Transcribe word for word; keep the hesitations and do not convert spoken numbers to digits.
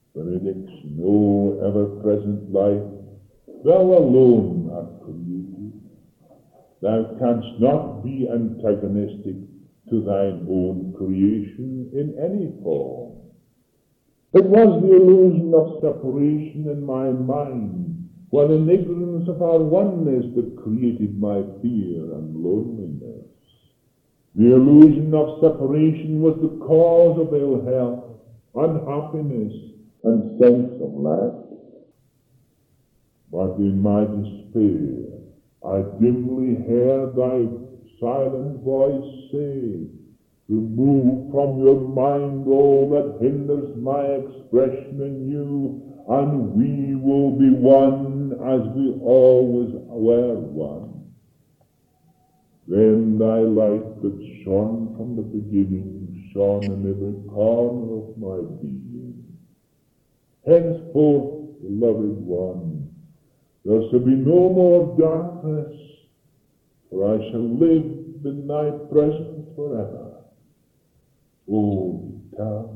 Benedict's no ever-present life, thou alone art created. Thou canst not be antagonistic to thine own creation in any form. It was the illusion of separation in my mind, when in ignorance of our oneness, that created my fear and loneliness. The illusion of separation was the cause of ill health, unhappiness, and sense of lack. But in my despair, I dimly heard thy silent voice say, remove from your mind all that hinders my expression in you, and we will be one as we always were one. Then thy light that shone from the beginning shone in every corner of my being. Henceforth, beloved one, there shall be no more darkness, for I shall live in thy presence forever. O Vita,